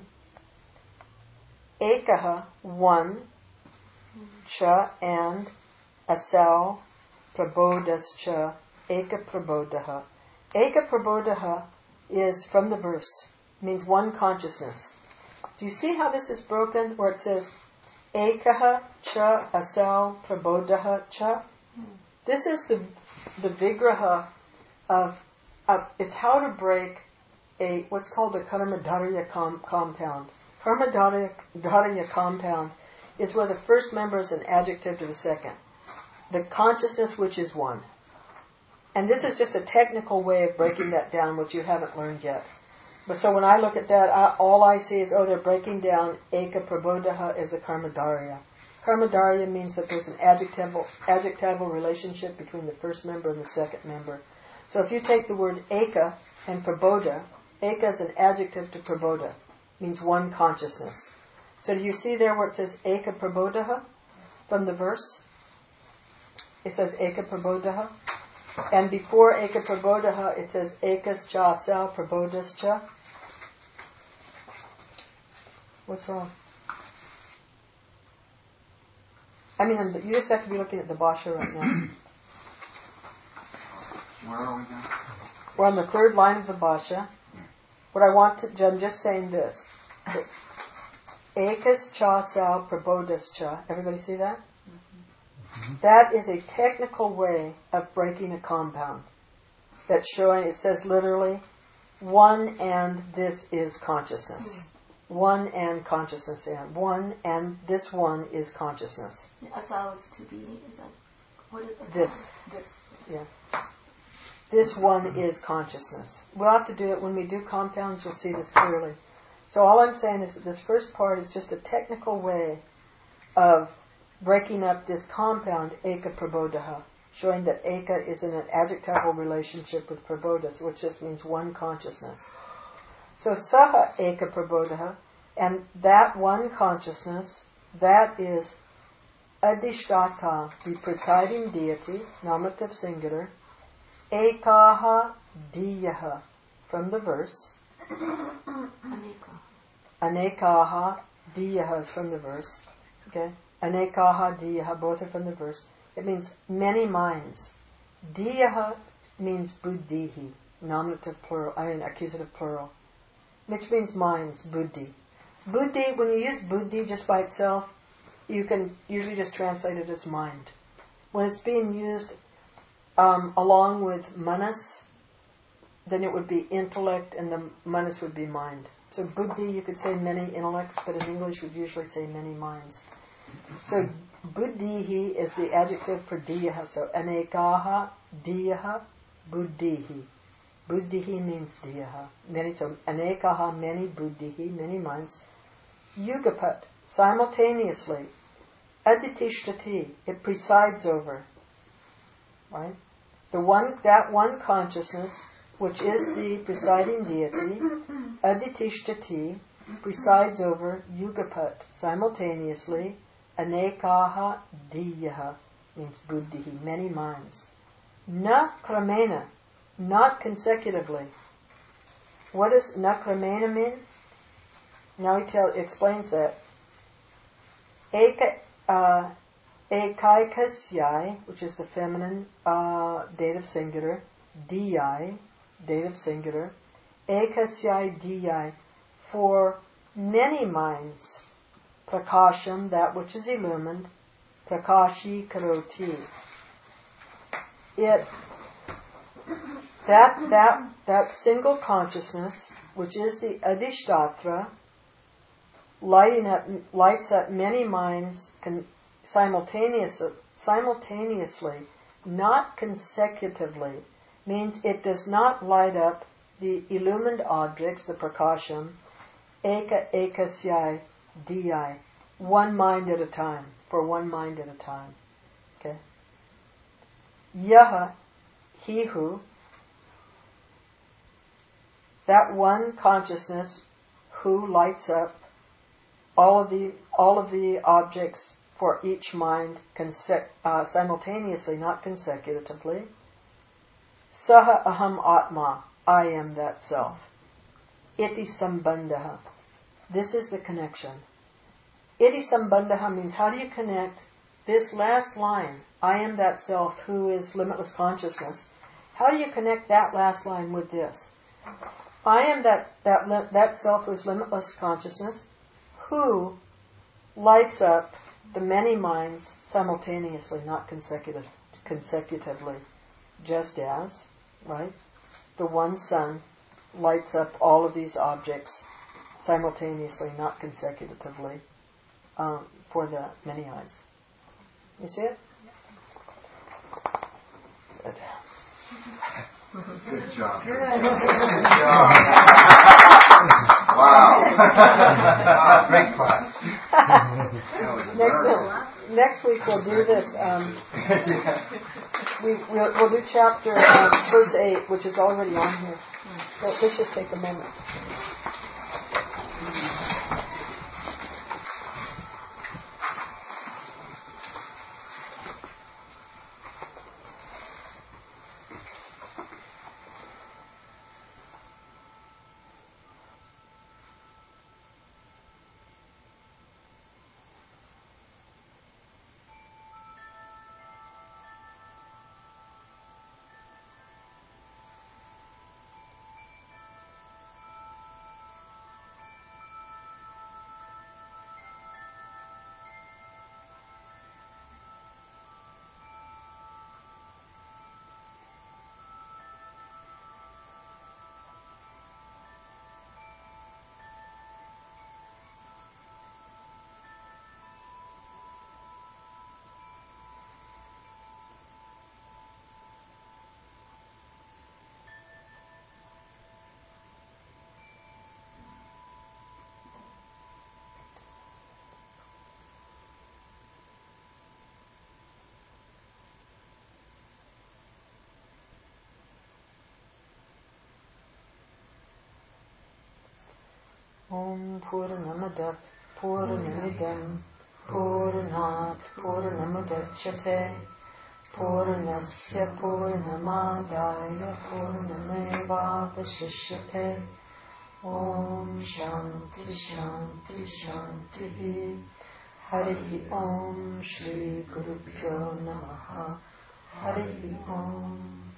Ekaha, one. Cha, and. Asal, prabodhascha, eka prabodhaha. Eka prabodhaha is from the verse. It means one consciousness. Do you see how this is broken? Where it says, ekaha cha asal prabodhaha cha. This is the vigraha of it's how to break what's called a karmadharya compound. Karmadharya compound is where the first member is an adjective to the second. The consciousness which is one. And this is just a technical way of breaking that down, which you haven't learned yet. But so when I look at that, all I see is, they're breaking down eka prabodhaha as a karmadharya. Karmadharya means that there's an adjectival relationship between the first member and the second member. So if you take the word eka and prabodha, eka is an adjective to prabodha, means one consciousness. So do you see there where it says eka prabodhaha from the verse? It says eka prabodhaha. And before eka prabodhaha, it says ekas cha asal prabodhascha. What's wrong? I mean, you just have to be looking at the Bhasha right now. Where are we now? We're on the third line of the Bhasha. What I want to, I'm just saying this. Ekas cha asal prabodhascha. Everybody see that? That is a technical way of breaking a compound. That's showing, it says literally, one and this is consciousness. One and consciousness and. One and this one is consciousness. Asal is to be, is that, what is asal? This. Yeah. This one is consciousness. We'll have to do it when we do compounds, you'll see this clearly. So all I'm saying is that this first part is just a technical way of breaking up this compound, eka prabodhaha, showing that eka is in an adjectival relationship with prabodhas, which just means one consciousness. So saha eka prabodhaha, and that one consciousness, that is adhishtata, the presiding deity, nominative singular, ekaha diyaha, from the verse, Aneka. anekaha diyaha is from the verse, Okay? Anekaha diyaha, both are from the verse. It means many minds. Diyaha means buddhihi, nominative plural, accusative plural, which means minds, buddhi. Buddhi, when you use buddhi just by itself, you can usually just translate it as mind. When it's being used along with manas, then it would be intellect and the manas would be mind. So buddhi, you could say many intellects, but in English we'd usually say many minds. So buddhihi is the adjective for diyaha. So anekaha diyaha buddhihi. Buddhihi means diyaha. Many, so anekaha, many, buddhihi, many minds. Yugapat, simultaneously. Aditishtati, it presides over. Right? That one consciousness, which is the presiding deity, aditishtati, presides over yugapat, simultaneously. Anekaha diyaha means buddhihi, many minds. Na kramena, not consecutively. What does na kramena mean? Now he explains that. Ekaikasyai, which is the feminine dative singular, diyai, dative singular, ekasyai diyai, for many minds, prakasham, that which is illumined, prakashi karoti. That single consciousness, which is the adhishtatra, lights up many minds simultaneously, not consecutively, means it does not light up the illumined objects, the prakasham, ekasyai diyai, one mind at a time, for one mind at a time. Okay? Yaha, he who, that one consciousness who lights up all of the objects for each mind simultaneously, not consecutively. Saha aham atma, I am that self. Iti sambandha, this is the connection. Iti sambandha means how do you connect this last line, I am that self who is limitless consciousness. How do you connect that last line with this? I am that self who is limitless consciousness, who lights up the many minds simultaneously, not consecutively, just as, right, the one sun lights up all of these objects simultaneously, not consecutively, for the many eyes. You see it? Good. Good job. Good job. Wow. Great class. Next week we'll do this. We'll do chapter verse 8, which is already on here. So let's just take a moment. Om Purnamada Purnamidam Purnat Purnamudachyate Purnasya Purnamadaya Purnamevavashishyate. Om Shanti Shanti Shanti. Harihi Om Shri Guru Pyo Namaha. Harihi Om.